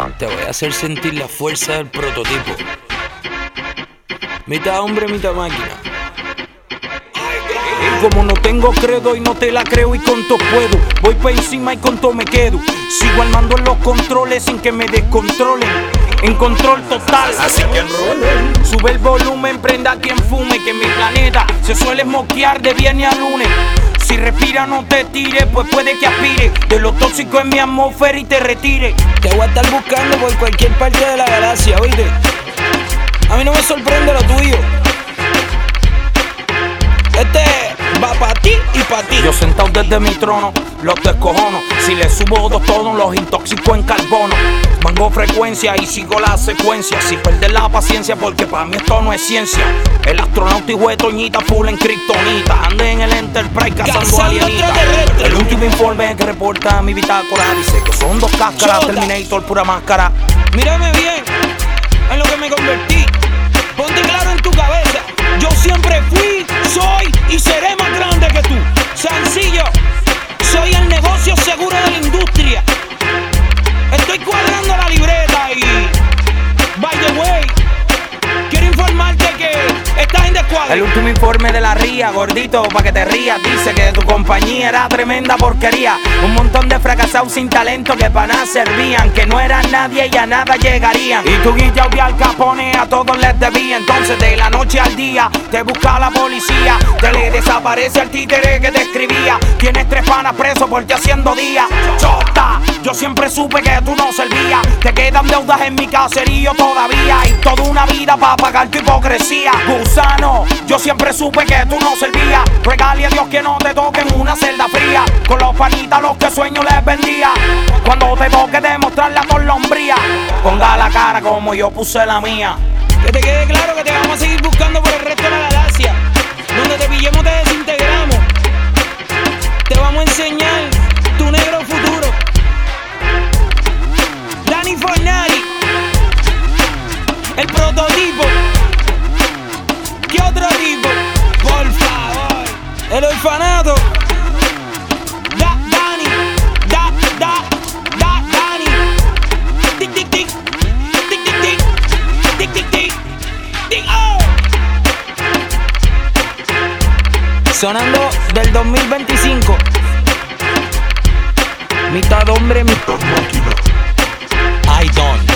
Te voy a hacer sentir la fuerza del prototipo. Mitad hombre, mitad máquina. Y como no tengo credo y no te la creo y con todo puedo, voy pa' encima y con todo me quedo. Sigo al mando en los controles sin que me descontrolen. En control total, así que enrolen. Sube el volumen, prenda quien fume, que en mi planeta se suele mosquear de viernes a lunes. Si respira no te tires, pues puede que aspire de lo tóxico en mi atmósfera y te retire. Te voy a estar buscando por cualquier parte de la galaxia, ¿oíste? A mí no me sorprende lo tuyo. Este va pa' ti y pa' ti. Yo sentado desde mi trono, los descojono. Si le subo dos tonos, los intoxico en carbono. Mango frecuencia y sigo la secuencia. Si perder la paciencia, porque pa' mí esto no es ciencia. El astronauta y de Toñita full en kriptonita. Ande en el Enterprise cazando alienitas. El último informe que reporta mi bitácora dice que son dos cáscaras, Terminator pura máscara. Mírame bien en lo que me convertí. Ponte claro en tu cabeza. Yo siempre fui, soy y seré más grande que tú. Sencillo. Soy el negocio seguro de la industria. Estoy cuadrando la libreta y, by the way, quiero informarte que estás en descuadro. El último informe de la RIA, gordito, pa' que te rías. Dice que tu compañía era tremenda porquería. Un montón de fracasados sin talento que pa' nada servían, que no eran nadie y a nada llegarían. Y tu guilla y Al Capone a todos les debía. Entonces de la noche al día te busca la policía. Te le desaparece al títere que te escribía. Tienes 3 panas presos por ti haciendo día. Chota, yo siempre supe que tú no servías. Te quedan deudas en mi caserío todavía. Y toda una vida pa' pagar tu hipocresía. Gusano, yo siempre supe que tú no servías. Regale a Dios que no te toquen una celda fría. Con los panitas los que sueño les vendía. Cuando te toque demostrar la torlombría, ponga la cara como yo puse la mía. Que te quede claro que te vamos a seguir buscando por el resto de la galaxia. Donde te pillemos te desintegramos. Te vamos a enseñar tu negro futuro. Danny Fornari, el prototipo. ¿Qué otro tipo? Por favor. El orfanato. Danny. Danny. Tic, tic, tic. Tic, tic, tic. Tic, tic, tic. Tic, oh. Sonando del 2025. Mitad hombre, mitad máquina. I don't.